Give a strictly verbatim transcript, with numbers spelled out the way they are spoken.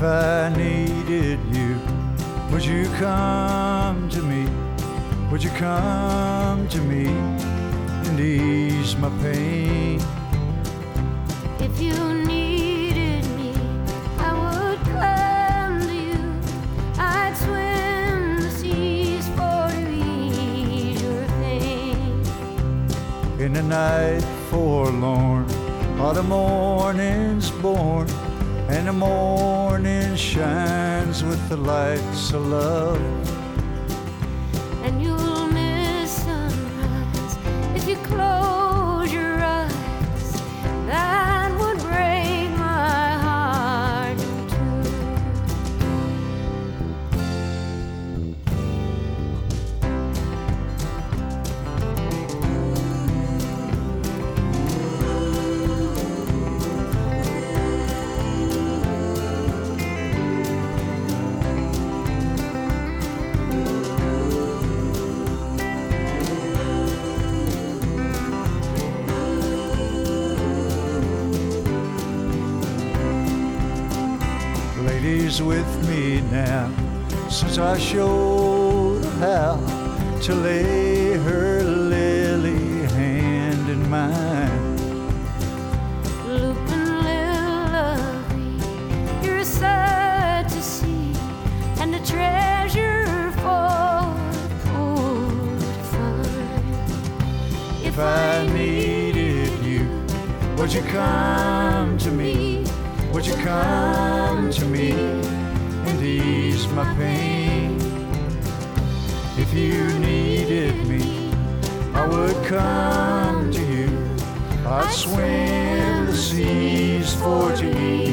If I needed you, would you come to me? Would you come to me and ease my pain? If you needed me, I would come to you. I'd swim the seas for to ease your pain. In the night forlorn, are the morning's born, and the morning shines with the lights of love. And you'll miss sunrise if you close your eyes. That would break my heart in two. Lady's with me now, since I showed her how to lay her lily hand in mine. Looping little lovey, you're a sight to see, and a treasure for the poor to find. If I needed you, would you come to me? Would you come to me and ease my pain? If you needed me, I would come to you. I'd swim the seas for to ease